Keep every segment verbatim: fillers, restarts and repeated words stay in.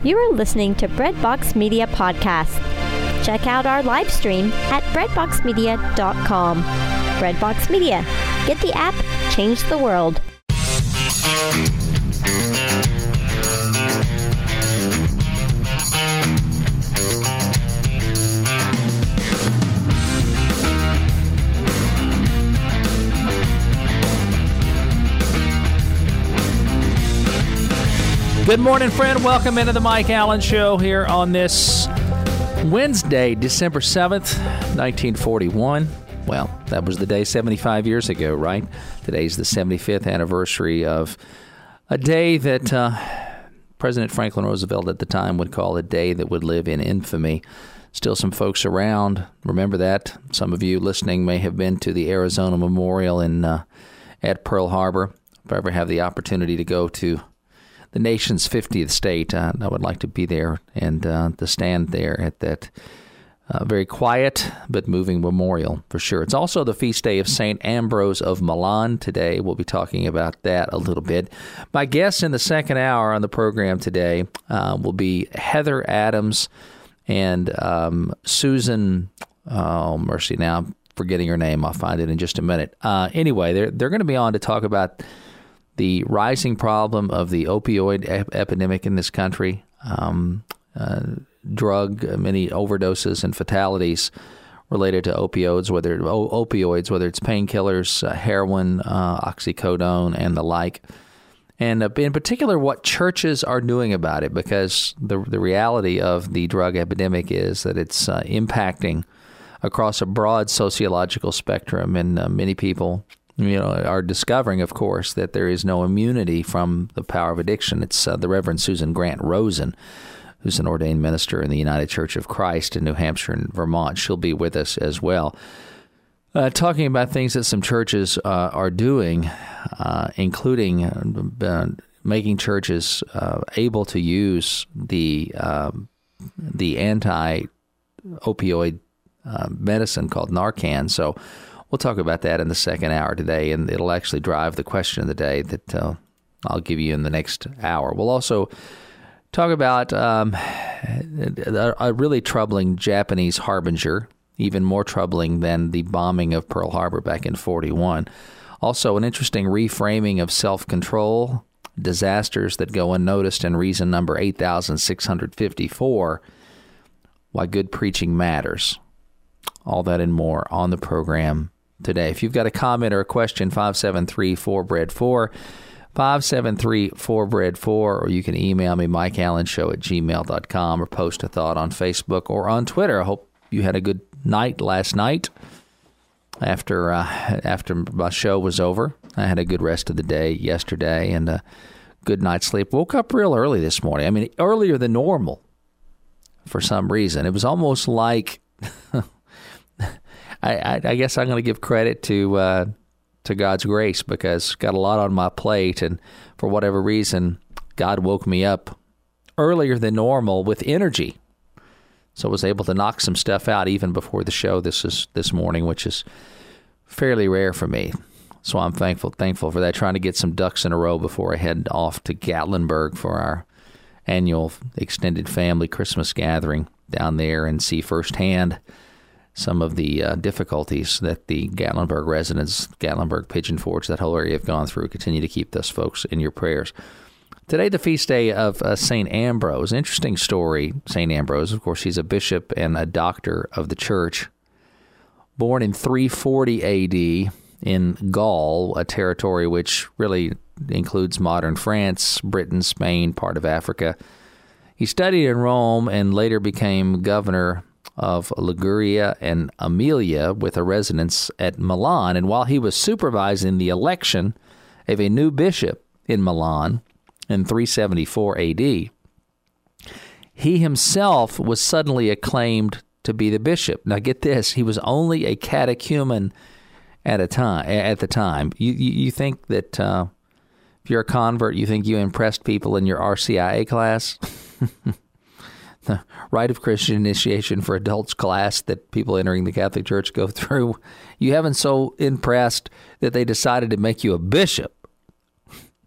You are listening to Breadbox Media Podcast. Check out our live stream at breadbox media dot com. Breadbox Media. Get the app, change the world. Good morning, friend. Welcome into the Mike Allen Show here on this Wednesday, December seventh, nineteen forty-one. Well, that was the day seventy-five years ago, right? Today's the seventy-fifth anniversary of a day that uh, President Franklin Roosevelt at the time would call a day that would live in infamy. Still some folks around. Remember that. Some of you listening may have been to the Arizona Memorial in uh, at Pearl Harbor. If I ever have the opportunity to go to the nation's fiftieth state, uh, I would like to be there and uh, to stand there at that uh, very quiet but moving memorial for sure. It's also the feast day of Saint Ambrose of Milan today. We'll be talking about that a little bit. My guests in the second hour on the program today uh, will be Heather Adams and um, Susan, oh, mercy, now I'm forgetting her name. I'll find it in just a minute. Uh, anyway, they're, they're going to be on to talk about the rising problem of the opioid ep- epidemic in this country, um, uh, drug, uh, many overdoses and fatalities related to opioids, whether o- opioids, whether it's painkillers, uh, heroin, uh, oxycodone, and the like. And uh, in particular, what churches are doing about it, because the the reality of the drug epidemic is that it's uh, impacting across a broad sociological spectrum, and uh, many people you know, are discovering, of course, that there is no immunity from the power of addiction. It's uh, the Reverend Susan Grant Rosen, who's an ordained minister in the United Church of Christ in New Hampshire and Vermont. She'll be with us as well. Uh, talking about things that some churches uh, are doing, uh, including uh, making churches uh, able to use the um, the anti-opioid uh, medicine called Narcan. So we'll talk about that in the second hour today, and it'll actually drive the question of the day that uh, I'll give you in the next hour. We'll also talk about um, a, a really troubling Japanese harbinger, even more troubling than the bombing of Pearl Harbor back in forty-one. Also, an interesting reframing of self-control, disasters that go unnoticed, and reason number eight thousand six hundred fifty-four, why good preaching matters. All that and more on the program today. If you've got a comment or a question, five seven three four B R E A D four, five seven three four B R E A D four, or you can email me, mike allen show at gmail dot com, or post a thought on Facebook or on Twitter. I hope you had a good night last night after uh, after my show was over. I had a good rest of the day yesterday and a good night's sleep. Woke up real early this morning. I mean, earlier than normal for some reason. It was almost like I, I, I guess I'm going to give credit to uh, to God's grace, because got a lot on my plate, and for whatever reason, God woke me up earlier than normal with energy, so I was able to knock some stuff out even before the show this is this morning, which is fairly rare for me. So I'm thankful thankful for that. Trying to get some ducks in a row before I head off to Gatlinburg for our annual extended family Christmas gathering down there, and see firsthand some of the uh, difficulties that the Gatlinburg residents, Gatlinburg, Pigeon Forge, that whole area have gone through. Continue to keep those folks in your prayers. Today, the feast day of uh, Saint Ambrose. Interesting story, Saint Ambrose. Of course, he's a bishop and a doctor of the church. Born in three forty A D in Gaul, a territory which really includes modern France, Britain, Spain, part of Africa. He studied in Rome and later became governor of Liguria and Aemilia, with a residence at Milan. And while he was supervising the election of a new bishop in Milan in three seventy-four A D, he himself was suddenly acclaimed to be the bishop. Now get this, he was only a catechumen at a time. At the time, you you, you think that uh, if you're a convert, you think you impressed people in your R C I A class? The Rite of Christian Initiation for Adults class that people entering the Catholic Church go through. You haven't so impressed that they decided to make you a bishop.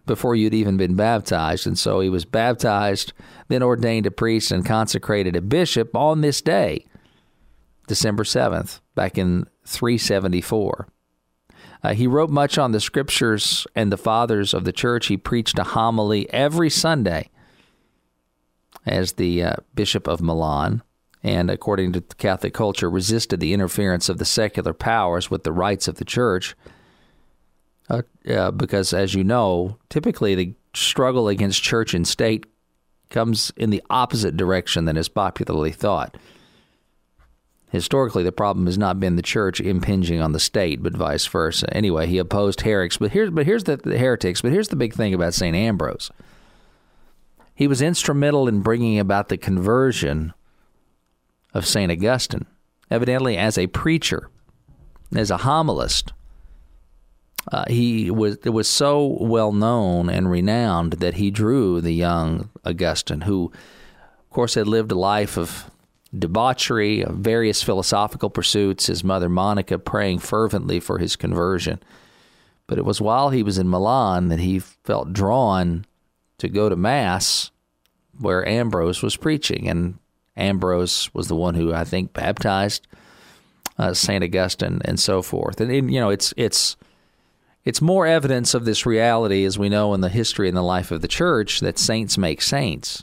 before you'd even been baptized. And so he was baptized, then ordained a priest and consecrated a bishop on this day, December seventh, back in three seventy-four. Uh, he wrote much on the scriptures and the fathers of the church. He preached a homily every Sunday as the uh, Bishop of Milan, and according to Catholic culture, resisted the interference of the secular powers with the rights of the church. Uh, uh, because, as you know, typically the struggle against church and state comes in the opposite direction than is popularly thought. Historically, the problem has not been the church impinging on the state, but vice versa. Anyway, he opposed heretics, but here's but here's the, the heretics. But here's the big thing about Saint Ambrose. He was instrumental in bringing about the conversion of Saint Augustine, evidently as a preacher, as a homilist. Uh, he was it was so well known and renowned that he drew the young Augustine, who, of course, had lived a life of debauchery, of various philosophical pursuits, his mother Monica praying fervently for his conversion. But it was while he was in Milan that he felt drawn to go to Mass where Ambrose was preaching. And Ambrose was the one who, I think, baptized uh, Saint Augustine and so forth. And, and, you know, it's it's it's more evidence of this reality, as we know in the history and the life of the church, that saints make saints.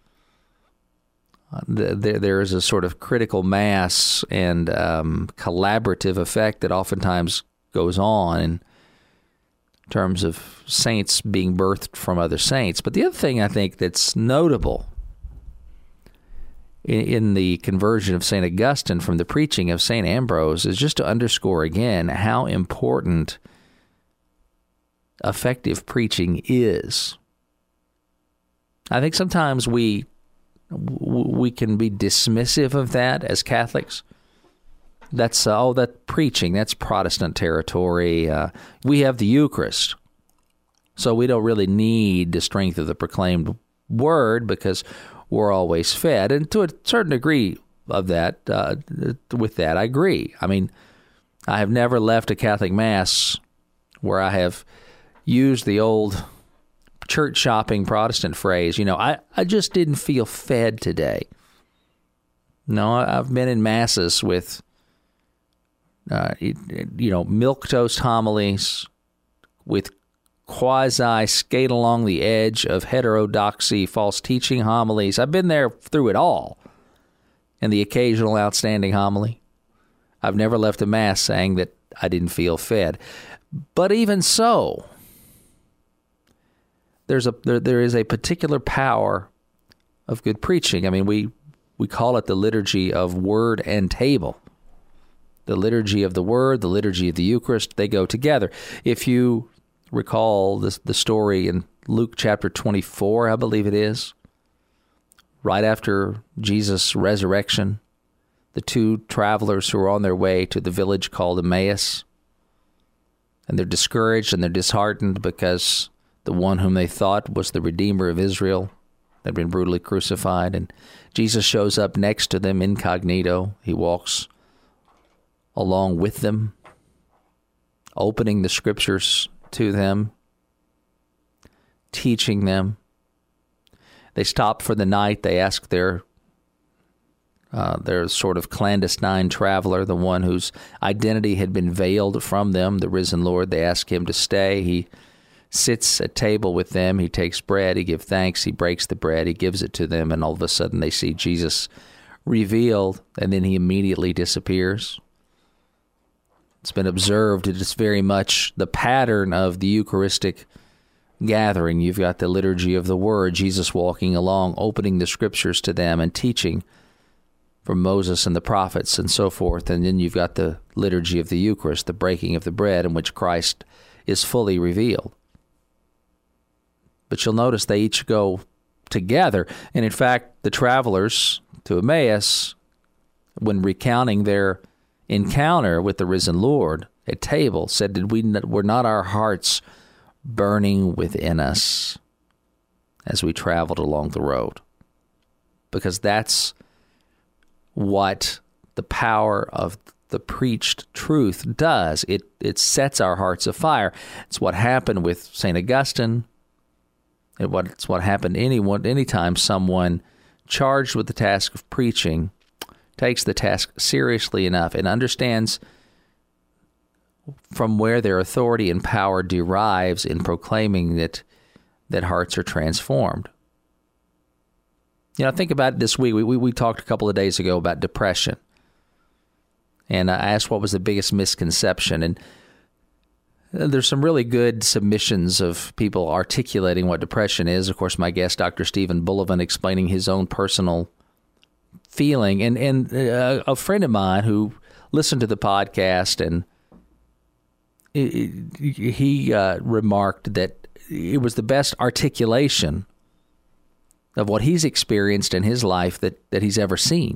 There, there is a sort of critical mass and um, collaborative effect that oftentimes goes on in terms of saints being birthed from other saints. But the other thing I think that's notable in, in the conversion of Saint Augustine from the preaching of Saint Ambrose is just to underscore again how important effective preaching is. I think sometimes we we can be dismissive of that as Catholics. That's, uh, oh, that preaching, that's Protestant territory. Uh, we have the Eucharist, so we don't really need the strength of the proclaimed word because we're always fed. And to a certain degree of that, uh, with that, I agree. I mean, I have never left a Catholic Mass where I have used the old church shopping Protestant phrase, you know, I, I just didn't feel fed today. No, I've been in Masses with, uh, you know, milquetoast homilies with quasi skate along the edge of heterodoxy, false teaching homilies. I've been there through it all. And the occasional outstanding homily. I've never left a Mass saying that I didn't feel fed. But even so, There's a there, there is a particular power of good preaching. I mean, we we call it the liturgy of word and table. The liturgy of the word, the liturgy of the Eucharist, they go together. If you recall this, the story in Luke chapter twenty-four, I believe it is, right after Jesus' resurrection, the two travelers who are on their way to the village called Emmaus, and they're discouraged and they're disheartened because the one whom they thought was the Redeemer of Israel had been brutally crucified. And Jesus shows up next to them incognito. He walks along with them, opening the scriptures to them, teaching them. They stop for the night. They ask their, uh, their sort of clandestine traveler, the one whose identity had been veiled from them, the risen Lord. They ask him to stay. He sits at table with them. He takes bread. He gives thanks. He breaks the bread. He gives it to them. And all of a sudden they see Jesus revealed, and then he immediately disappears. It's been observed. It is very much the pattern of the Eucharistic gathering. You've got the liturgy of the Word, Jesus walking along, opening the Scriptures to them and teaching from Moses and the prophets and so forth. And then you've got the liturgy of the Eucharist, the breaking of the bread in which Christ is fully revealed. But you'll notice they each go together. And in fact, the travelers to Emmaus, when recounting their encounter with the risen Lord at table, said, "Did we were not our hearts burning within us as we traveled along the road?" Because that's what the power of the preached truth does. It it sets our hearts afire. It's what happened with Saint Augustine. And what's what happened anyone anytime someone charged with the task of preaching takes the task seriously enough and understands from where their authority and power derives in proclaiming that that hearts are transformed. You know, think about it this week. We, we we talked a couple of days ago about depression. And I asked what was the biggest misconception. And there's some really good submissions of people articulating what depression is. Of course, my guest, Doctor Stephen Bullivant, explaining his own personal feeling. And, and uh, a friend of mine who listened to the podcast, and he uh, remarked that it was the best articulation of what he's experienced in his life that, that he's ever seen.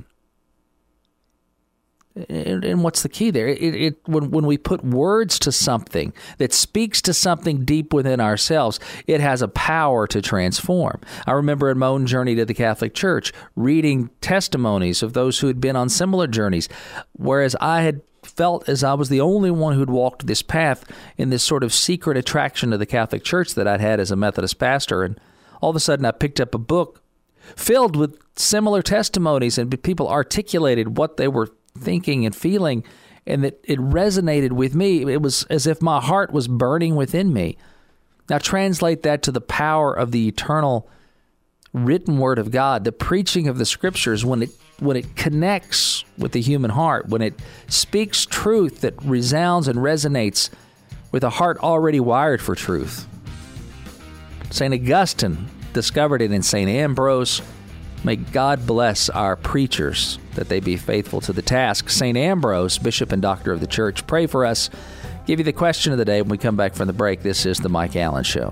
And, and what's the key there? It, it, when, when we put words to something that speaks to something deep within ourselves, it has a power to transform. I remember in my own journey to the Catholic Church, reading testimonies of those who had been on similar journeys, whereas I had felt as I was the only one who'd walked this path in this sort of secret attraction to the Catholic Church that I'd had as a Methodist pastor. And all of a sudden I picked up a book filled with similar testimonies, and people articulated what they were thinking and feeling, and that it resonated with me. It was as if my heart was burning within me. Now translate that to the power of the eternal written word of God, the preaching of the scriptures, when it when it connects with the human heart, when it speaks truth that resounds and resonates with a heart already wired for truth. Saint Augustine discovered it in Saint Ambrose. May God bless our preachers, that they be faithful to the task. Saint Ambrose, Bishop and Doctor of the Church, pray for us. Give you the question of the day when we come back from the break. This is The Mike Allen Show.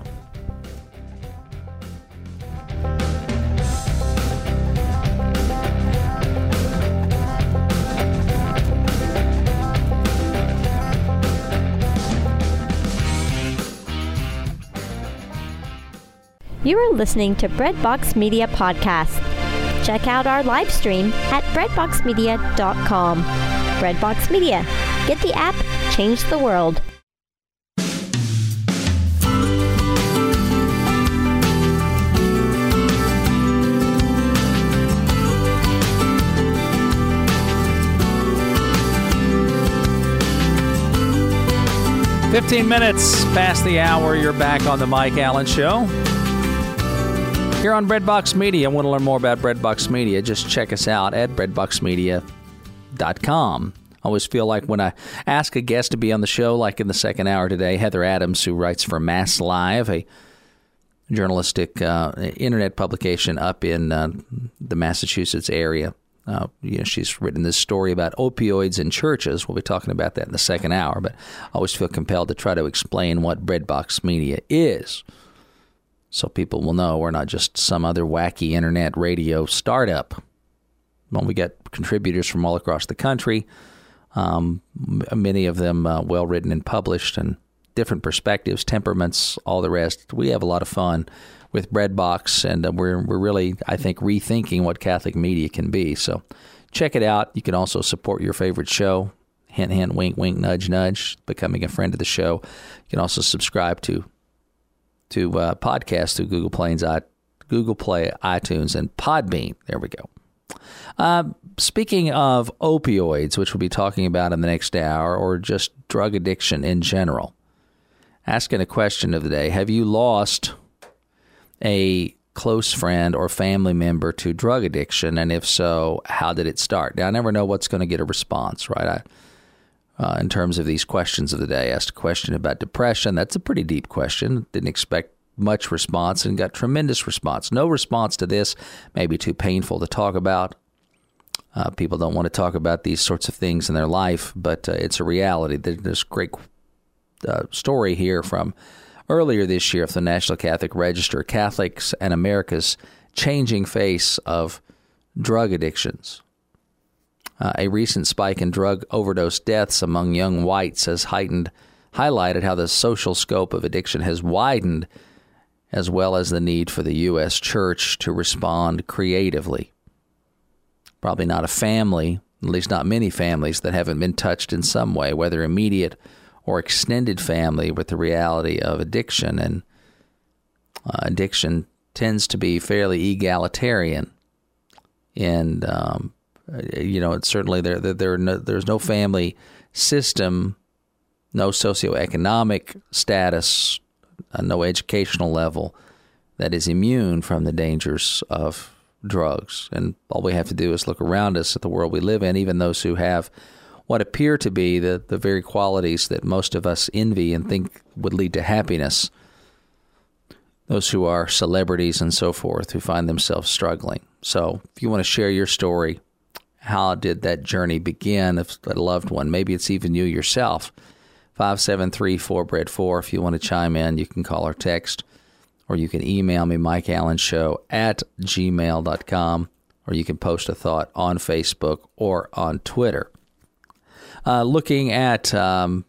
You are listening to Breadbox Media Podcast. Check out our live stream at breadbox media dot com. Breadbox Media. Get the app, change the world. Fifteen minutes past the hour, you're back on The Mike Allen Show. Here on Breadbox Media. Want to learn more about Breadbox Media? Just check us out at breadbox media dot com. I always feel like when I ask a guest to be on the show, like in the second hour today, Heather Adams, who writes for Mass Live, a journalistic uh, internet publication up in uh, the Massachusetts area. Uh, you know, she's written this story about opioids in churches. We'll be talking about that in the second hour, but I always feel compelled to try to explain what Breadbox Media is, so people will know we're not just some other wacky internet radio startup. Well, we get contributors from all across the country, um, many of them uh, well-written and published, and different perspectives, temperaments, all the rest. We have a lot of fun with Breadbox, and uh, we're we're really, I think, rethinking what Catholic media can be. So check it out. You can also support your favorite show. Hint, hint, wink, wink, nudge, nudge, becoming a friend of the show. You can also subscribe to to uh, podcasts through Google Play, Google Play, iTunes, and Podbean. There we go. Uh, speaking of opioids, which we'll be talking about in the next hour, or just drug addiction in general, asking a question of the day: have you lost a close friend or family member to drug addiction? And if so, how did it start? Now, I never know what's going to get a response, right? I, Uh, in terms of these questions of the day, I asked a question about depression. That's a pretty deep question. Didn't expect much response and got tremendous response. No response to this, maybe too painful to talk about. Uh, people don't want to talk about these sorts of things in their life, but uh, it's a reality. There's a great uh, story here from earlier this year of the National Catholic Register, Catholics and America's Changing Face of Drug Addictions. Uh, a recent spike in drug overdose deaths among young whites has heightened, highlighted how the social scope of addiction has widened, as well as the need for the U S Church to respond creatively. Probably not a family, at least not many families, that haven't been touched in some way, whether immediate or extended family, with the reality of addiction. And uh, addiction tends to be fairly egalitarian. And, um, you know, it's certainly there, there, there no, there's no family system, no socioeconomic status, uh, no educational level that is immune from the dangers of drugs. And all we have to do is look around us at the world we live in, even those who have what appear to be the, the very qualities that most of us envy and think would lead to happiness. Those who are celebrities and so forth, who find themselves struggling. So if you want to share your story, how did that journey begin of a loved one? Maybe it's even you yourself. five seven three four B R E A D four. If you want to chime in, you can call or text, or you can email me, Mike Allen Show at gmail dot com, or you can post a thought on Facebook or on Twitter. Uh, looking at um,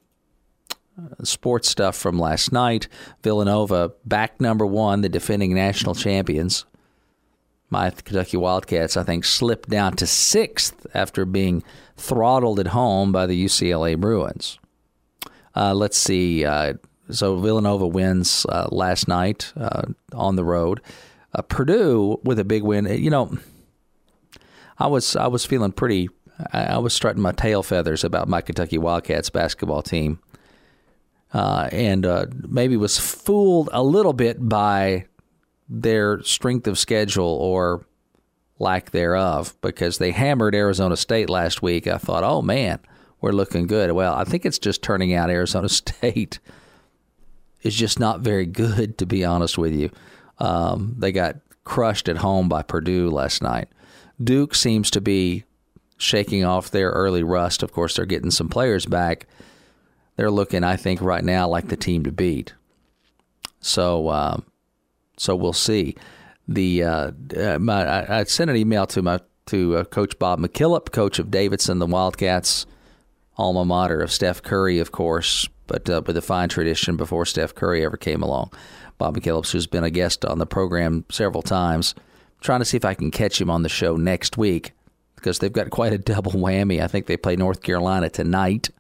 sports stuff from last night, Villanova back number one, the defending national champions. My Kentucky Wildcats, I think, slipped down to sixth after being throttled at home by the U C L A Bruins. Uh, let's see. Uh, so Villanova wins uh, last night uh, on the road. Uh, Purdue with a big win. You know, I was I was feeling pretty. I was strutting my tail feathers about my Kentucky Wildcats basketball team, uh, and uh, maybe was fooled a little bit by their strength of schedule or lack thereof, because they hammered Arizona State last week. I thought, oh, man, we're looking good. Well, I think it's just turning out Arizona State is just not very good, to be honest with you. Um, they got crushed at home by Purdue last night. Duke seems to be shaking off their early rust. Of course, they're getting some players back. They're looking, I think, right now like the team to beat. So, um, So we'll see. The uh, uh, my, I, I sent an email to my to uh, Coach Bob McKillop, coach of Davidson, the Wildcats, alma mater of Steph Curry, of course, but uh, with a fine tradition before Steph Curry ever came along. Bob McKillop, who's been a guest on the program several times, I'm trying to see if I can catch him on the show next week, because they've got quite a double whammy. I think they play North Carolina tonight.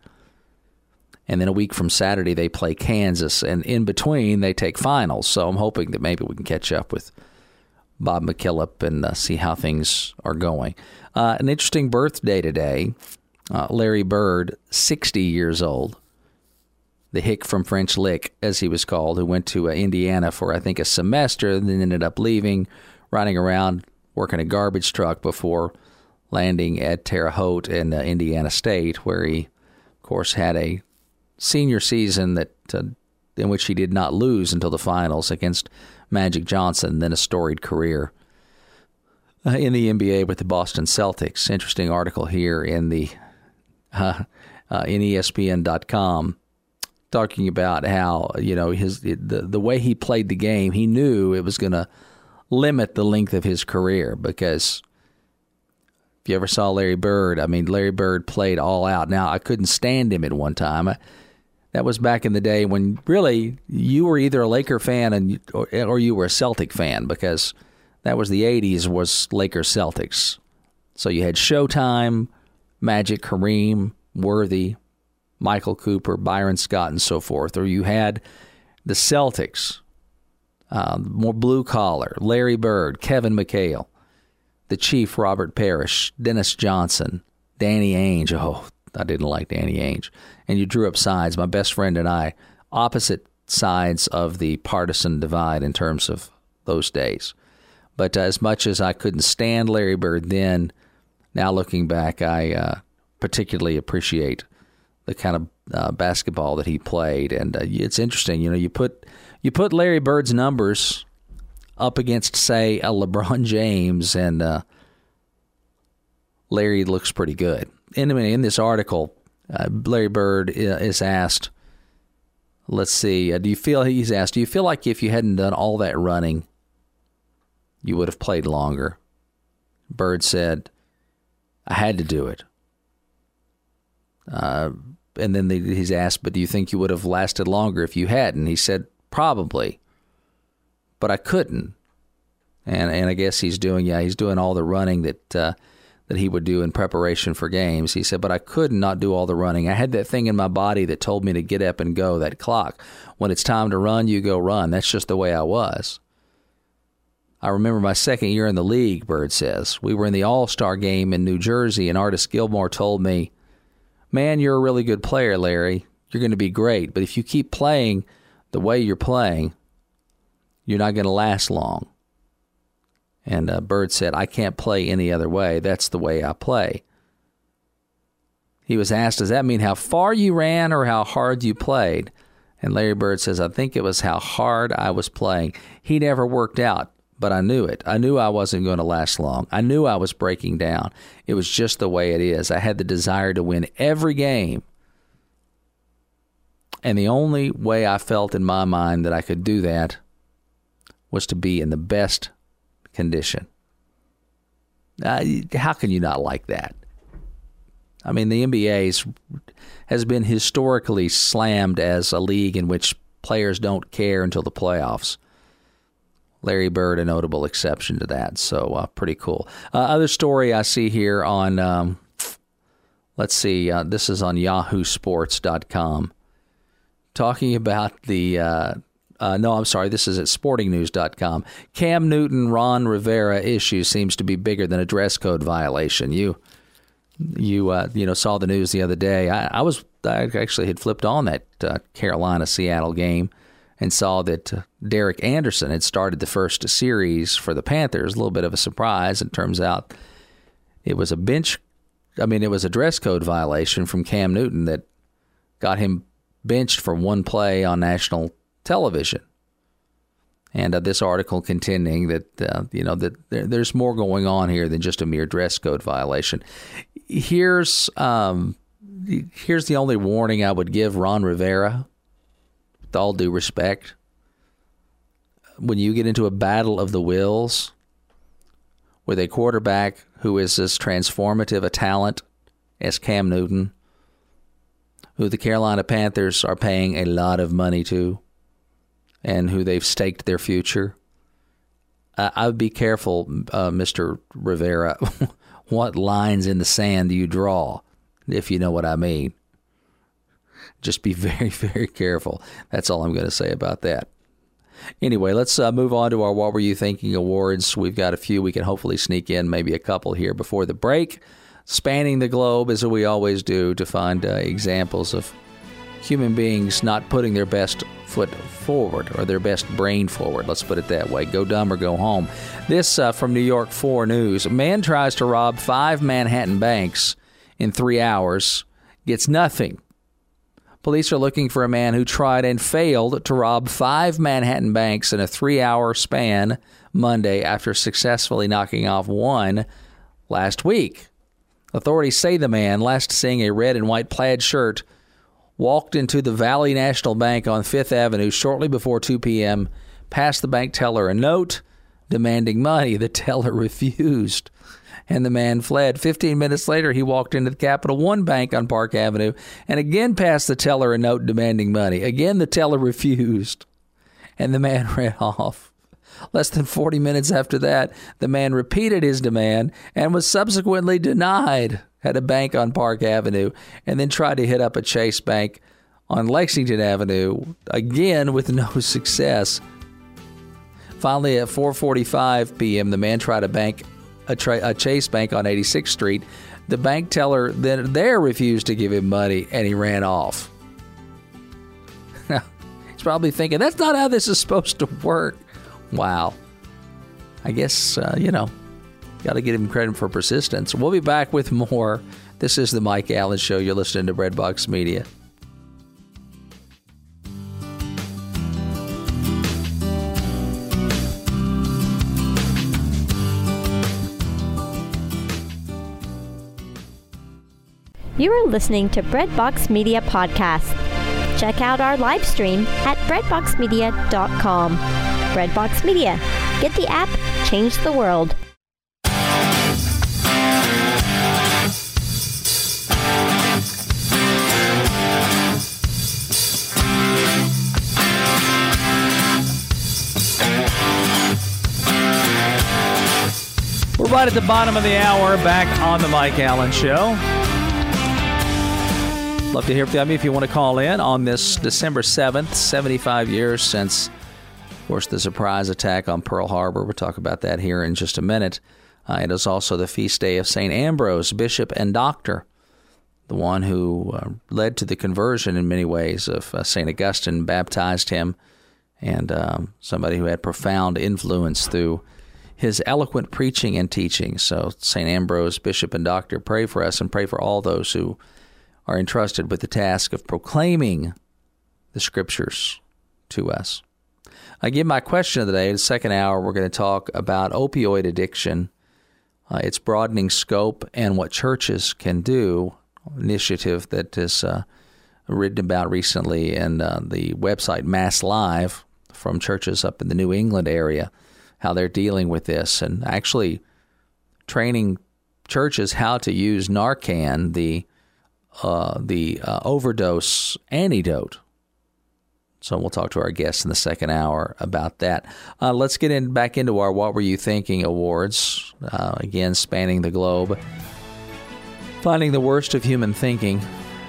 And then a week from Saturday, they play Kansas. And in between, they take finals. So I'm hoping that maybe we can catch up with Bob McKillop and uh, see how things are going. Uh, an interesting birthday today. Uh, Larry Bird, sixty years old. The hick from French Lick, as he was called, who went to uh, Indiana for, I think, a semester, and then ended up leaving, riding around, working a garbage truck before landing at Terre Haute in uh, Indiana State, where he, of course, had a senior season that uh, in which he did not lose until the finals against Magic Johnson, then a storied career uh, in the N B A with the Boston Celtics. Interesting article here in the uh, uh, in E S P N dot com talking about how, you know, his the the way he played the game, he knew it was going to limit the length of his career, because if you ever saw Larry Bird, I mean, Larry Bird played all out. Now, I couldn't stand him at one time. I, That was back in the day when really you were either a Laker fan and or, or you were a Celtic fan, because that was the eighties, was Lakers Celtics. So you had Showtime, Magic, Kareem, Worthy, Michael Cooper, Byron Scott, and so forth. Or you had the Celtics, uh, more blue collar, Larry Bird, Kevin McHale, the Chief, Robert Parrish, Dennis Johnson, Danny Ainge. Oh, I didn't like Danny Ainge. And you drew up sides, my best friend and I, opposite sides of the partisan divide in terms of those days. But uh, as much as I couldn't stand Larry Bird then, now looking back, I uh, particularly appreciate the kind of uh, basketball that he played. And uh, it's interesting, you know, you put you put Larry Bird's numbers up against, say, a LeBron James, and uh, Larry looks pretty good. In, in this article, uh, Larry Bird is asked, let's see, uh, do you feel, he's asked, do you feel like if you hadn't done all that running, you would have played longer? Bird said, I had to do it. Uh, and then the, he's asked, but do you think you would have lasted longer if you hadn't? He said, probably, but I couldn't. And and I guess he's doing, yeah, he's doing all the running that uh, that he would do in preparation for games. He said, but I could not do all the running. I had that thing in my body that told me to get up and go, that clock. When it's time to run, you go run. That's just the way I was. I remember my second year in the league, Bird says. We were in the All-Star game in New Jersey, and Artis Gilmore told me, man, you're a really good player, Larry. You're going to be great, but if you keep playing the way you're playing, you're not going to last long. And uh, Bird said, I can't play any other way. That's the way I play. He was asked, does that mean how far you ran or how hard you played? And Larry Bird says, I think it was how hard I was playing. He never worked out, but I knew it. I knew I wasn't going to last long. I knew I was breaking down. It was just the way it is. I had the desire to win every game. And the only way I felt in my mind that I could do that was to be in the best condition. Uh, how can you not like that? I mean, the N B A has been historically slammed as a league in which players don't care until the playoffs. Larry Bird, a notable exception to that, so uh, pretty cool. Uh, other story I see here on, um, let's see, uh, this is on yahoo sports dot com, talking about the, uh, uh, no, I'm sorry, this is at sporting news dot com. Cam Newton, Ron Rivera issue seems to be bigger than a dress code violation. You, you, uh, you know, saw the news the other day. I, I was, I actually had flipped on that uh, Carolina-Seattle game and saw that uh, Derek Anderson had started the first series for the Panthers. A little bit of a surprise. It turns out it was a bench, I mean, it was a dress code violation from Cam Newton that got him benched for one play on national television. And uh, this article contending that, uh, you know, that there, there's more going on here than just a mere dress code violation. Here's, um, here's the only warning I would give Ron Rivera. With all due respect, when you get into a battle of the wills with a quarterback who is as transformative a talent as Cam Newton, who the Carolina Panthers are paying a lot of money to, and who they've staked their future, uh, I would be careful, uh, Mister Rivera, what lines in the sand do you draw, if you know what I mean. Just be very, very careful. That's all I'm going to say about that. Anyway, let's uh, move on to our What Were You Thinking awards. We've got a few. We can hopefully sneak in maybe a couple here before the break. Spanning the globe, as we always do, to find uh, examples of human beings not putting their best foot forward or their best brain forward. Let's put it that way. Go dumb or go home. This uh, from New York four News. A man tries to rob five Manhattan banks in three hours, gets nothing. Police are looking for a man who tried and failed to rob five Manhattan banks in a three-hour span Monday after successfully knocking off one last week. Authorities say the man, last seeing a red and white plaid shirt, walked into the Valley National Bank on Fifth Avenue shortly before two p.m., passed the bank teller a note demanding money. The teller refused, and the man fled. Fifteen minutes later, he walked into the Capital One Bank on Park Avenue and again passed the teller a note demanding money. Again, the teller refused, and the man ran off. Less than forty minutes after that, the man repeated his demand and was subsequently denied at a bank on Park Avenue, and then tried to hit up a Chase Bank on Lexington Avenue, again with no success. Finally, at four forty-five p.m., the man tried a bank, a, tra- a Chase Bank on eighty-sixth Street. The bank teller then there refused to give him money, and he ran off. Now, he's probably thinking, that's not how this is supposed to work. Wow. I guess, uh, you know, got to give him credit for persistence. We'll be back with more. This is the Mike Allen Show. You're listening to Breadbox Media. You are listening to Breadbox Media Podcast. Check out our live stream at breadbox media dot com. Breadbox Media. Get the app, change the world. We're right at the bottom of the hour, back on the Mike Allen Show. Love to hear from you if you want to call in on this December seventh, seventy-five years since course, the surprise attack on Pearl Harbor. We'll talk about that here in just a minute. Uh, it is also the feast day of Saint Ambrose, bishop and doctor, the one who uh, led to the conversion in many ways of uh, Saint Augustine, baptized him, and um, somebody who had profound influence through his eloquent preaching and teaching. So Saint Ambrose, bishop and doctor, pray for us and pray for all those who are entrusted with the task of proclaiming the Scriptures to us. I give my question of the day. In the second hour, we're going to talk about opioid addiction, uh, its broadening scope, and what churches can do. Initiative that is uh, written about recently in uh, the website Mass Live from churches up in the New England area, how they're dealing with this and actually training churches how to use Narcan, the uh, the uh, overdose antidote. So we'll talk to our guests in the second hour about that. Uh, let's get in back into our What Were You Thinking awards, uh, again spanning the globe. Finding the worst of human thinking.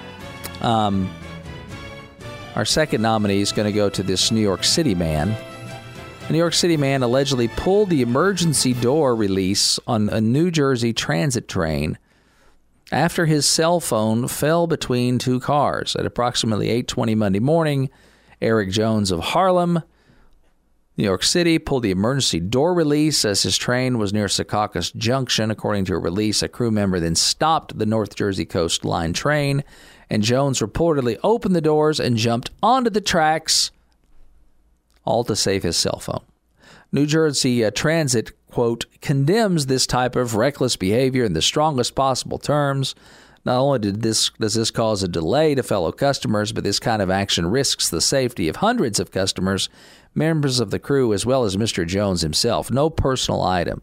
Um, our second nominee is going to go to this New York City man. A New York City man allegedly pulled the emergency door release on a New Jersey transit train after his cell phone fell between two cars. At approximately eight twenty Monday morning, Eric Jones of Harlem, New York City, pulled the emergency door release as his train was near Secaucus Junction. According to a release, a crew member then stopped the North Jersey Coast Line train, and Jones reportedly opened the doors and jumped onto the tracks, all to save his cell phone. New Jersey uh, Transit, quote, condemns this type of reckless behavior in the strongest possible terms. Not only did this does this cause a delay to fellow customers, but this kind of action risks the safety of hundreds of customers, members of the crew, as well as Mister Jones himself. No personal item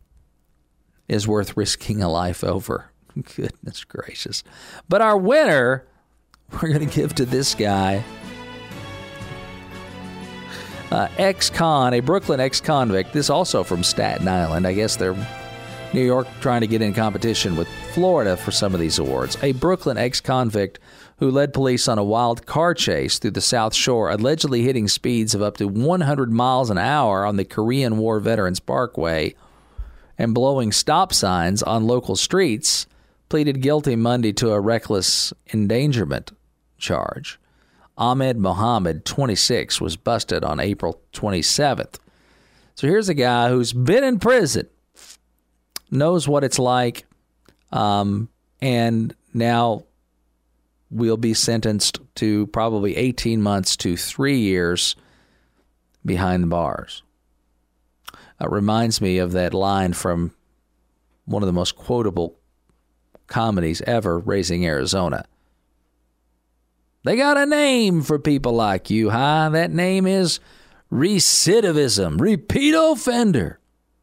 is worth risking a life over. Goodness gracious. But our winner, we're going to give to this guy, uh, ex-con, a Brooklyn ex-convict. This also from Staten Island. I guess they're New York trying to get in competition with Florida for some of these awards. A Brooklyn ex-convict who led police on a wild car chase through the South Shore, allegedly hitting speeds of up to one hundred miles an hour on the Korean War Veterans Parkway and blowing stop signs on local streets, pleaded guilty Monday to a reckless endangerment charge. Ahmed Mohammed, twenty-six, was busted on April twenty-seventh. So here's a guy who's been in prison, knows what it's like, um, and now will be sentenced to probably eighteen months to three years behind the bars. It reminds me of that line from one of the most quotable comedies ever, Raising Arizona. They got a name for people like you, huh? That name is recidivism, repeat offender.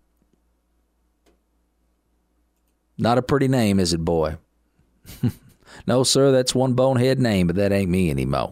Not a pretty name, is it, boy? No, sir, that's one bonehead name, but that ain't me anymore.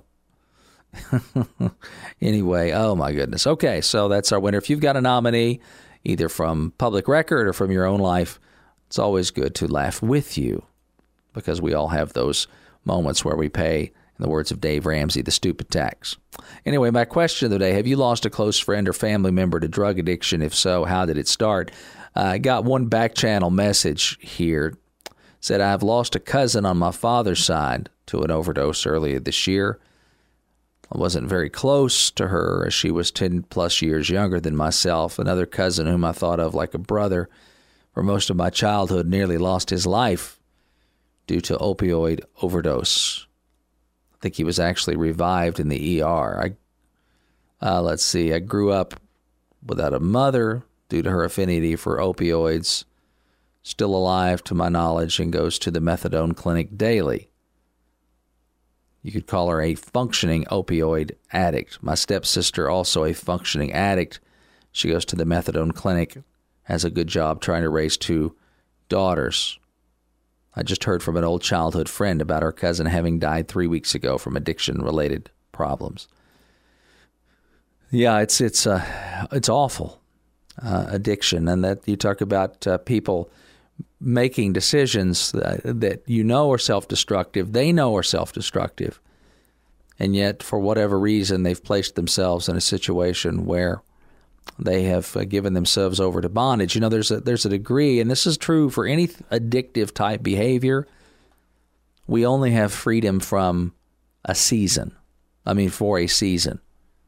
Anyway, oh my goodness. Okay, so that's our winner. If you've got a nominee, either from public record or from your own life, it's always good to laugh with you, because we all have those moments where we pay, in the words of Dave Ramsey, the stupid tax. Anyway, my question of the day, have you lost a close friend or family member to drug addiction? If so, how did it start? Uh, I got one back channel message here. Said, I've lost a cousin on my father's side to an overdose earlier this year. I wasn't very close to her, as she was ten plus years younger than myself. Another cousin whom I thought of like a brother for most of my childhood nearly lost his life due to opioid overdose. I think he was actually revived in the E R. I, uh, let's see, I grew up without a mother due to her affinity for opioids. Still alive to my knowledge and goes to the methadone clinic daily. You could call her a functioning opioid addict. My stepsister, also a functioning addict. She goes to the methadone clinic, has a good job trying to raise two daughters. I just heard from an old childhood friend about her cousin having died three weeks ago from addiction-related problems. Yeah, it's it's uh, it's awful, uh, addiction, and that you talk about uh, people making decisions that, that you know are self-destructive, they know are self-destructive, and yet for whatever reason they've placed themselves in a situation where They have uh, given themselves over to bondage. You know, there's a, there's a degree, and this is true for any addictive type behavior. We only have freedom from a season. I mean, for a season.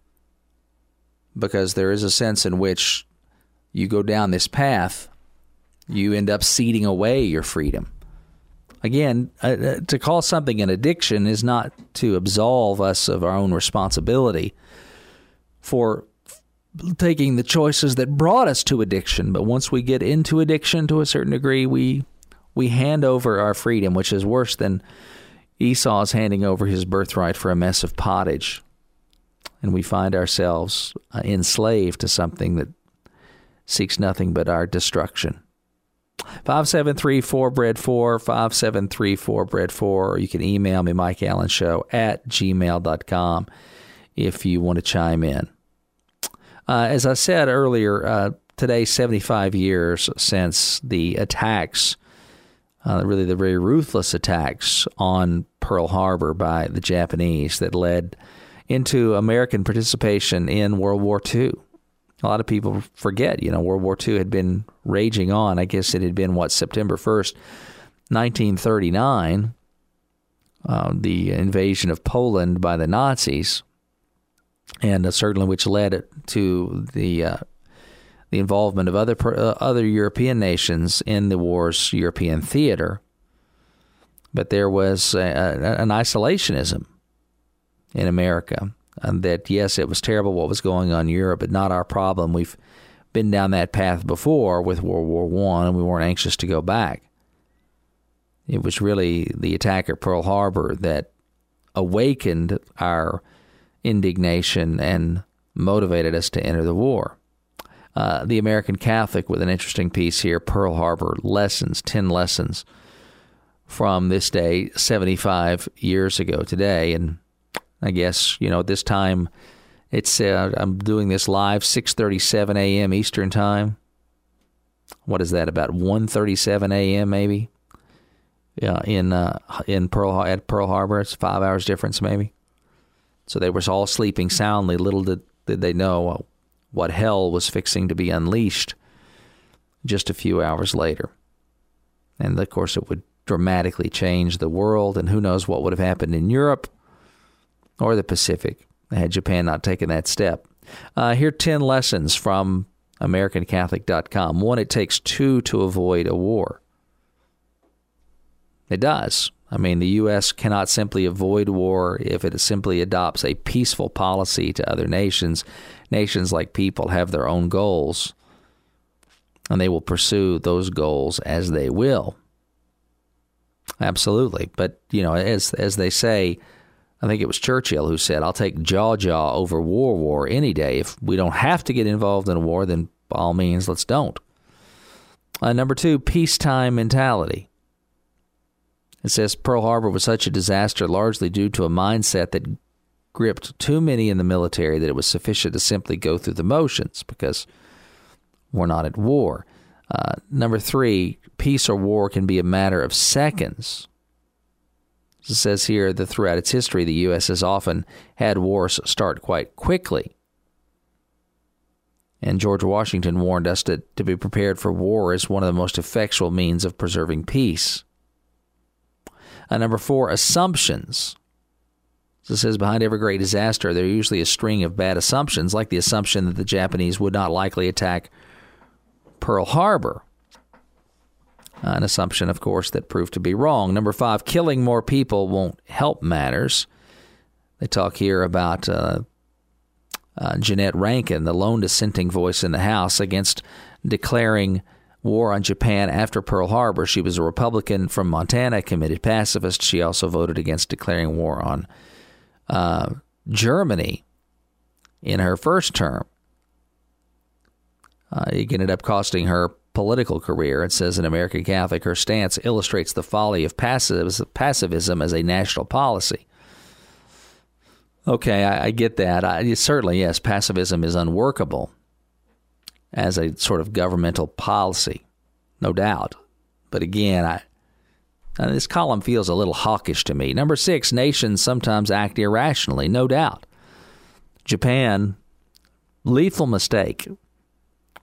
Because there is a sense in which you go down this path, you end up ceding away your freedom. Again, uh, to call something an addiction is not to absolve us of our own responsibility for taking the choices that brought us to addiction. But once we get into addiction to a certain degree, we we hand over our freedom, which is worse than Esau's handing over his birthright for a mess of pottage. And we find ourselves uh, enslaved to something that seeks nothing but our destruction. five seven three four bread four, five seven three four bread four, or you can email me, Mike Allen Show at gmail dot com if you want to chime in. Uh, as I said earlier, uh, today, seventy-five years since the attacks, uh, really the very ruthless attacks on Pearl Harbor by the Japanese that led into American participation in World War Two. A lot of people forget, you know, World War Two had been raging on. I guess it had been, what, September first, nineteen thirty-nine, uh, the invasion of Poland by the Nazis, and uh, certainly which led to the uh, the involvement of other uh, other European nations in the war's European theater. But there was a, a, an isolationism in America. And that, yes, it was terrible what was going on in Europe, but not our problem. We've been down that path before with World War One, and we weren't anxious to go back. It was really the attack at Pearl Harbor that awakened our indignation and motivated us to enter the war. Uh, the American Catholic with an interesting piece here, Pearl Harbor Lessons, ten lessons from this day seventy-five years ago today. And I guess, you know, at this time, it's uh, I'm doing this live, six thirty-seven a.m. Eastern Time. What is that, about one thirty-seven a.m. maybe? Yeah, in uh, in Pearl at Pearl Harbor. It's five hours difference maybe. So they were all sleeping soundly. Little did, did they know what hell was fixing to be unleashed just a few hours later. And, of course, it would dramatically change the world, and who knows what would have happened in Europe or the Pacific had Japan not taken that step. Uh, here are ten lessons from American Catholic dot com. One, it takes two to avoid a war. It does. I mean, the U S cannot simply avoid war if it simply adopts a peaceful policy to other nations. Nations, like people, have their own goals, and they will pursue those goals as they will. Absolutely. But, you know, as as they say, I think it was Churchill who said, I'll take jaw-jaw over war war any day. If we don't have to get involved in a war, then by all means, let's don't. Uh, number two, peacetime mentality. It says Pearl Harbor was such a disaster largely due to a mindset that gripped too many in the military that it was sufficient to simply go through the motions because we're not at war. Uh, number three, peace or war can be a matter of seconds. It says here that throughout its history, the U S has often had wars start quite quickly. And George Washington warned us to, to be prepared for war as one of the most effectual means of preserving peace. Uh, number four, assumptions. So it says behind every great disaster, there are usually a string of bad assumptions, like the assumption that the Japanese would not likely attack Pearl Harbor. Uh, an assumption, of course, that proved to be wrong. Number five, killing more people won't help matters. They talk here about uh, uh, Jeanette Rankin, the lone dissenting voice in the House, against declaring war on Japan after Pearl Harbor. She was a Republican from Montana, committed pacifist. She also voted against declaring war on uh, Germany in her first term. Uh, it ended up costing her political career. It says in American Catholic, her stance illustrates the folly of pacifism as a national policy. Okay, I, I get that. I, certainly, yes, pacifism is unworkable as a sort of governmental policy, no doubt. But again, I, this column feels a little hawkish to me. Number six, nations sometimes act irrationally, no doubt. Japan, lethal mistake.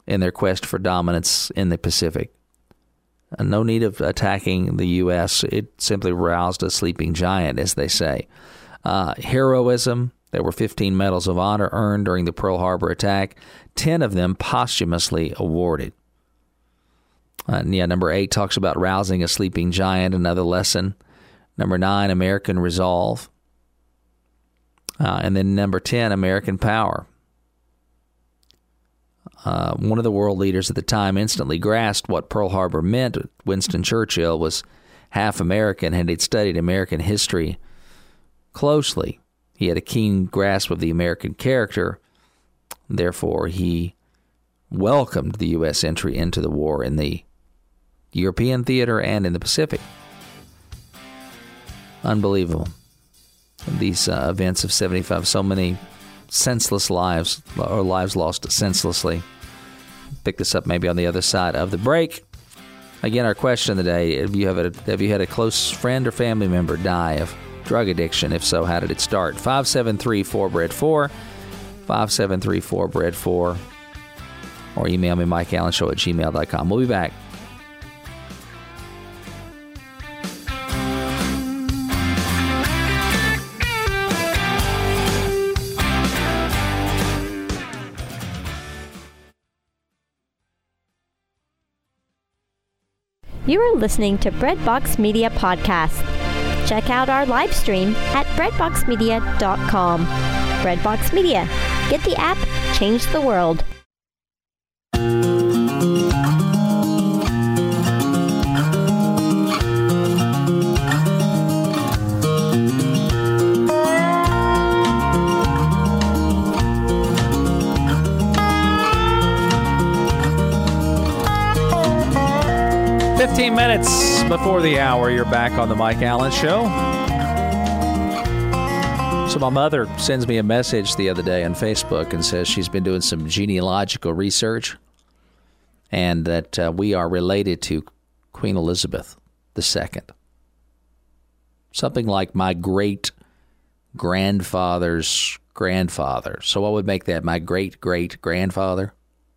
in their quest for dominance in the Pacific. Uh, no need of attacking the U S It simply roused a sleeping giant, as they say. Uh, heroism. There were fifteen medals of honor earned during the Pearl Harbor attack, ten of them posthumously awarded. Uh, and yeah, number eight talks about rousing a sleeping giant, another lesson. Number nine, American resolve. Uh, and then number ten, American power. Uh, one of the world leaders at the time instantly grasped what Pearl Harbor meant. Winston Churchill was half American and had studied American history closely. He had a keen grasp of the American character. Therefore, he welcomed the U S entry into the war in the European theater and in the Pacific. Unbelievable. These uh, events of seventy-five, so many senseless lives, or lives lost senselessly. Pick this up maybe on the other side of the break. Again, our question of the day, have you, have, a, have you had a close friend or family member die of drug addiction? If so, how did it start? five seven three four bread four, five seven three four bread four, or email me, mike allen show at gmail dot com. We'll be back. You are listening to Breadbox Media Podcast. Check out our live stream at breadbox media dot com. Breadbox Media. Get the app, change the world. fifteen minutes before the hour, you're back on the Mike Allen Show. So my mother sends me a message the other day on Facebook and says she's been doing some genealogical research and that uh, we are related to Queen Elizabeth the Second. Something like my great-grandfather's grandfather. So what would make that? My great-great-grandfather?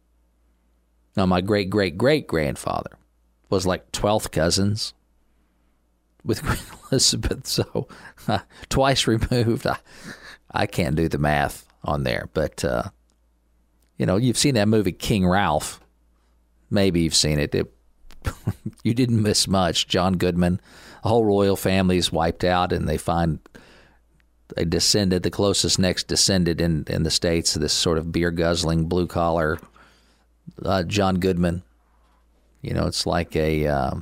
No, my great-great-great-grandfather was like twelfth cousins with Queen Elizabeth, so uh, twice removed. I, I can't do the math on there, but, uh, you know, you've seen that movie King Ralph. Maybe you've seen it. it you didn't miss much. John Goodman, the whole royal family is wiped out, and they find a descendant, the closest next descendant in, in the States, this sort of beer-guzzling, blue-collar uh, John Goodman. You know, it's like a, um,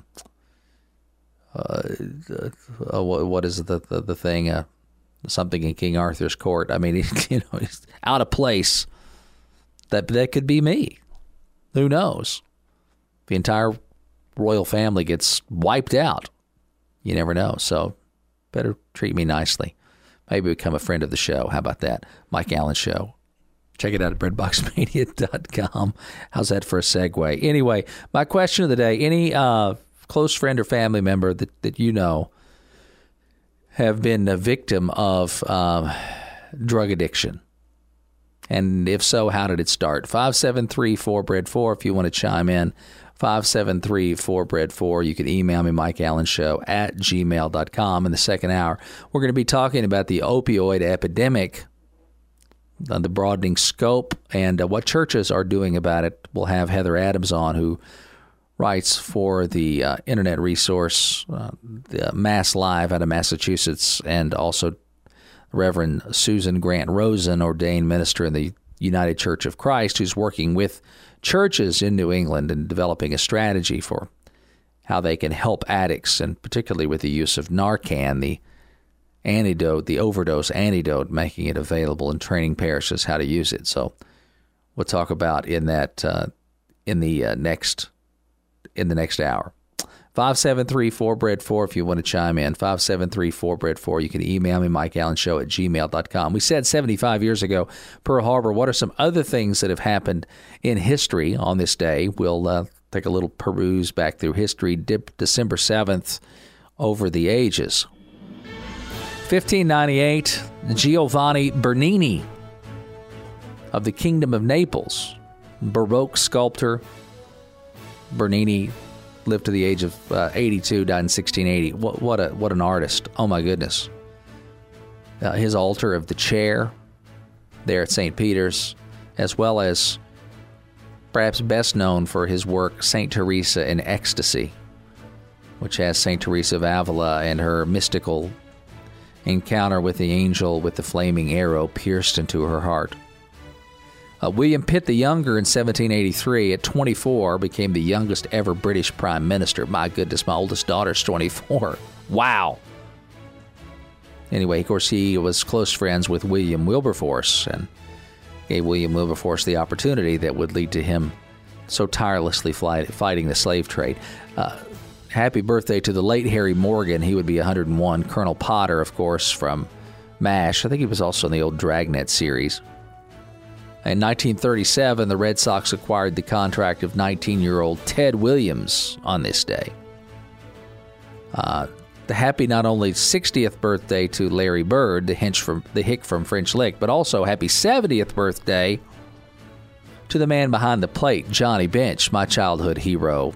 uh, uh, what is it, the, the, the thing, uh, something in King Arthur's court. I mean, you know, he's out of place. That, that could be me. Who knows? The entire royal family gets wiped out. You never know. So better treat me nicely. Maybe become a friend of the show. How about that? Mike Allen Show. Check it out at breadbox media dot com. How's that for a segue? Anyway, my question of the day, any uh, close friend or family member that, that you know have been a victim of uh, drug addiction? And if so, how did it start? five seven three four bread four if you want to chime in. five seven three four bread four. You can email me, Mike Allen Show at gmail dot com. In the second hour, we're going to be talking about the opioid epidemic, uh, the broadening scope, and uh, what churches are doing about it. We'll have Heather Adams on, who writes for the uh, internet resource, uh, the Mass Live out of Massachusetts, and also Reverend Susan Grant Rosen, ordained minister in the United Church of Christ, who's working with churches in New England and developing a strategy for how they can help addicts, and particularly with the use of Narcan, the antidote, the overdose antidote, making it available and training parishes how to use it. So we'll talk about in that uh, in the uh, next in the next hour. five seven three four bread four if you want to chime in. five seven three four bread four. You can email me, Mike Allen Show at gmail dot com. We said seventy-five years ago, Pearl Harbor. What are some other things that have happened in history on this day? We'll uh, take a little peruse back through history. Dip, December seventh, over the ages. fifteen ninety-eight, Giovanni Bernini of the Kingdom of Naples Baroque sculptor. Bernini lived to the age of uh, eighty-two, died in sixteen eighty. What, what, a, what an artist. Oh, my goodness. Uh, his altar of the chair there at Saint Peter's, as well as perhaps best known for his work, Saint Teresa in Ecstasy, which has Saint Teresa of Avila and her mystical encounter with the angel with the flaming arrow pierced into her heart. Uh, William Pitt the Younger in seventeen eighty-three, at twenty-four, became the youngest ever British Prime Minister. My goodness, my oldest daughter's twenty-four. Wow. Anyway, of course, he was close friends with William Wilberforce and gave William Wilberforce the opportunity that would lead to him so tirelessly fly, fighting the slave trade. Uh, happy birthday to the late Harry Morgan. He would be one hundred and one. Colonel Potter, of course, from MASH. I think he was also in the old Dragnet series. In nineteen thirty-seven, the Red Sox acquired the contract of nineteen-year-old Ted Williams on this day. Uh, the happy not only sixtieth birthday to Larry Bird, the, hinch from, the hick from French Lick, but also happy seventieth birthday to the man behind the plate, Johnny Bench, my childhood hero.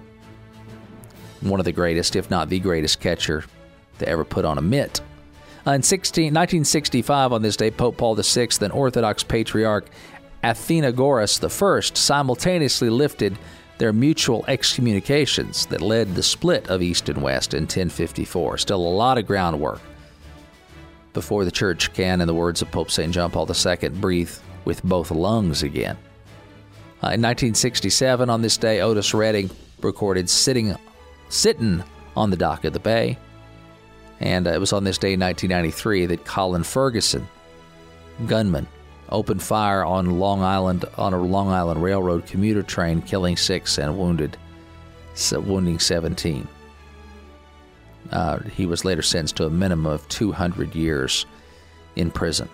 One of the greatest, if not the greatest catcher to ever put on a mitt. Uh, in nineteen sixty-five, on this day, Pope Paul the Sixth and Orthodox Patriarch Athenagoras the First simultaneously lifted their mutual excommunications that led to the split of East and West in ten fifty-four. Still a lot of groundwork before the Church can, in the words of Pope Saint John Paul the Second, breathe with both lungs again. Uh, in nineteen sixty-seven, on this day, Otis Redding recorded Sitting, Sittin' on the Dock of the Bay. And uh, it was on this day in nineteen ninety-three that Colin Ferguson, gunman, opened fire on Long Island on a Long Island Railroad commuter train, killing six and wounded, wounding seventeen. Uh, he was later sentenced to a minimum of two hundred years in prison.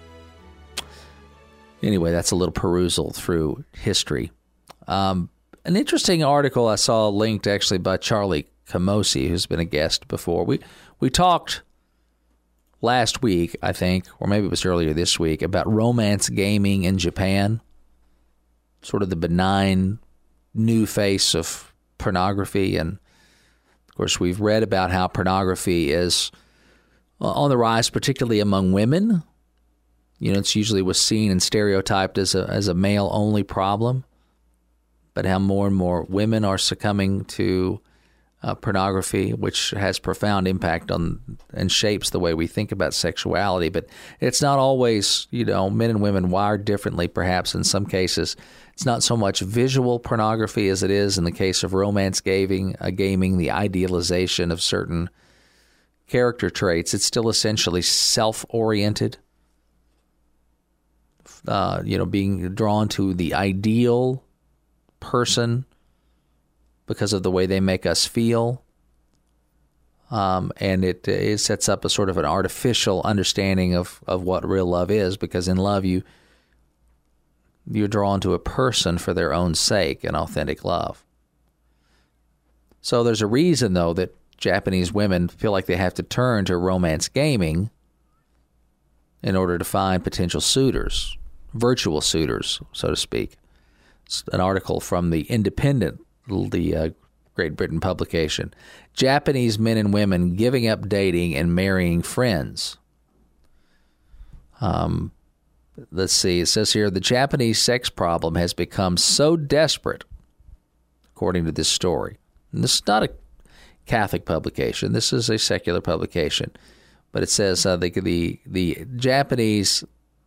Anyway, that's a little perusal through history. Um, an interesting article I saw linked actually by Charlie Camosi, who's been a guest before. We we talked last week, I think, or maybe it was earlier this week, about romance gaming in Japan, sort of the benign new face of pornography. And, of course, we've read about how pornography is on the rise, particularly among women. You know, it's usually was seen and stereotyped as a, as a male-only problem, but how more and more women are succumbing to Uh, pornography, which has profound impact on and shapes the way we think about sexuality. But it's not always, you know, men and women wired differently, perhaps in some cases. It's not so much visual pornography as it is in the case of romance gaming, uh, gaming, the idealization of certain character traits. It's still essentially self-oriented, uh, you know, being drawn to the ideal person because of the way they make us feel. Um, and it, it sets up a sort of an artificial understanding of, of what real love is, because in love you, you're drawn to a person for their own sake, an authentic love. So there's a reason, though, that Japanese women feel like they have to turn to romance gaming in order to find potential suitors, virtual suitors, so to speak. It's an article from the Independent, the uh, Great Britain publication. Japanese men and women giving up dating and marrying friends. Um, let's see. It says here, the Japanese sex problem has become so desperate, according to this story. And this is not a Catholic publication. This is a secular publication. But it says uh, the, the, the Japanese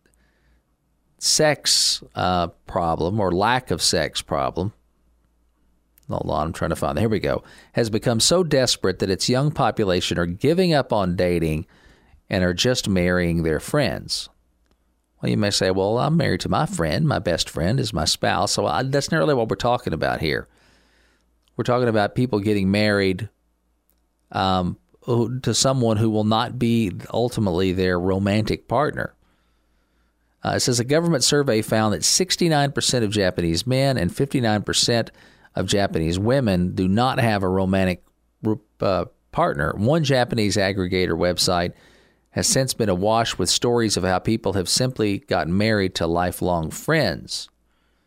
sex uh, problem, or lack of sex problem, hold on, I'm trying to find it. Here we go. Has become so desperate that its young population are giving up on dating and are just marrying their friends. Well, you may say, well, I'm married to my friend. My best friend is my spouse. So I, that's not really what we're talking about here. We're talking about people getting married um, to someone who will not be ultimately their romantic partner. Uh, it says a government survey found that sixty-nine percent of Japanese men and fifty-nine percent of Japanese women do not have a romantic uh, partner. One Japanese aggregator website has since been awash with stories of how people have simply gotten married to lifelong friends.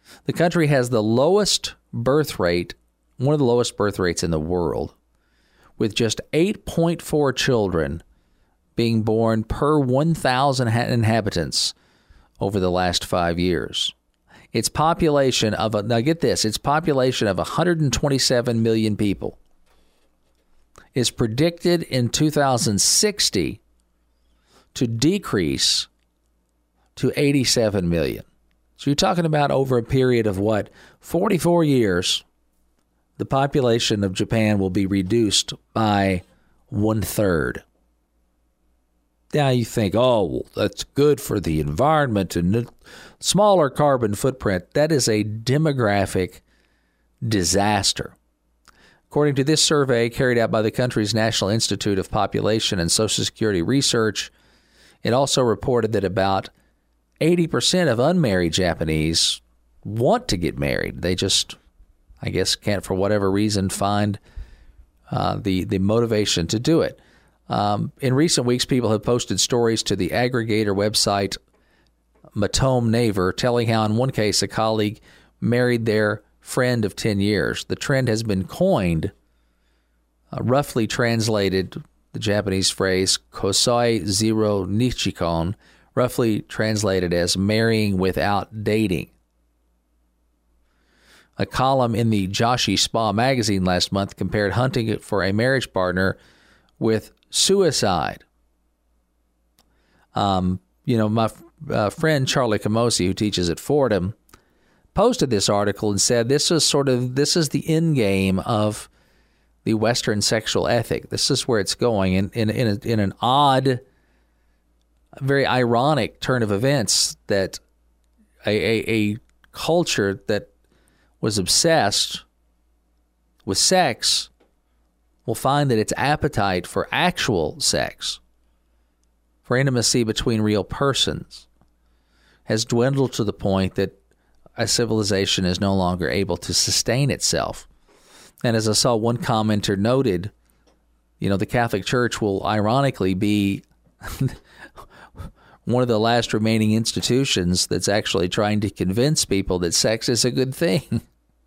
The country has the lowest birth rate, one of the lowest birth rates in the world, with just eight point four children being born per one thousand inhabitants over the last five years. Its population of, a, now get this, its population of one hundred twenty-seven million people is predicted in two thousand sixty to decrease to eighty-seven million. So you're talking about over a period of what, forty-four years, the population of Japan will be reduced by one third. Now you think, oh, well, that's good for the environment and smaller carbon footprint. That is a demographic disaster. According to this survey carried out by the country's National Institute of Population and Social Security Research, it also reported that about eighty percent of unmarried Japanese want to get married. They just, I guess, can't, for whatever reason, find uh, the, the motivation to do it. Um, in recent weeks, people have posted stories to the aggregator website Matome Naver, telling how in one case a colleague married their friend of ten years. The trend has been coined, uh, roughly translated, the Japanese phrase kosai zero nichikon, roughly translated as marrying without dating. A column in the Joshi Spa magazine last month compared hunting for a marriage partner with suicide. Um, you know, my uh, friend Charlie Camosi, who teaches at Fordham, posted this article and said this is sort of, this is the end game of the Western sexual ethic. This is where it's going in, in, in, a, in an odd, very ironic turn of events, that a, a, a culture that was obsessed with sex will find that its appetite for actual sex, for intimacy between real persons, has dwindled to the point that a civilization is no longer able to sustain itself. And as I saw one commenter noted, you know, the Catholic Church will ironically be one of the last remaining institutions that's actually trying to convince people that sex is a good thing.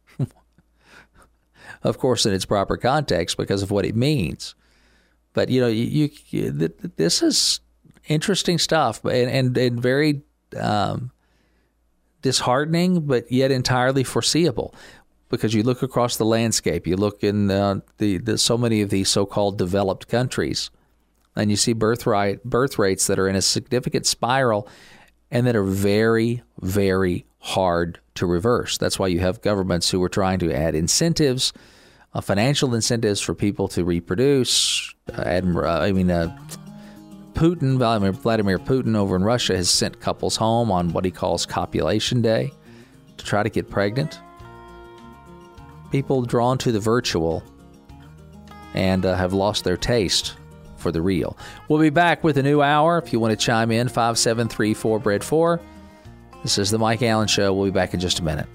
Of course, in its proper context, because of what it means. But, you know, you, you this is interesting stuff, and, and, and very um, disheartening, but yet entirely foreseeable. Because you look across the landscape, you look in uh, the, the so many of these so-called developed countries, and you see birth, rate, birth rates that are in a significant spiral and that are very, very hard to reverse. That's why you have governments who are trying to add incentives, uh, financial incentives for people to reproduce. Uh, Admiral, uh, I mean, uh, Putin, Vladimir, Vladimir Putin over in Russia has sent couples home on what he calls copulation day to try to get pregnant. People drawn to the virtual and uh, have lost their taste for the real. We'll be back with a new hour. If you want to chime in, five seven three four, B R E A D four. This is the Mike Allen Show. We'll be back in just a minute.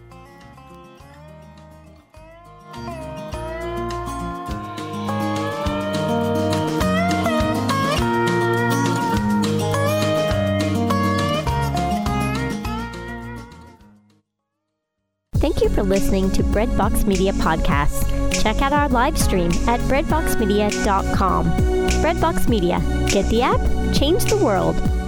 Thank you for listening to Breadbox Media Podcasts. Check out our live stream at breadbox media dot com. Breadbox Media. Get the app, change the world.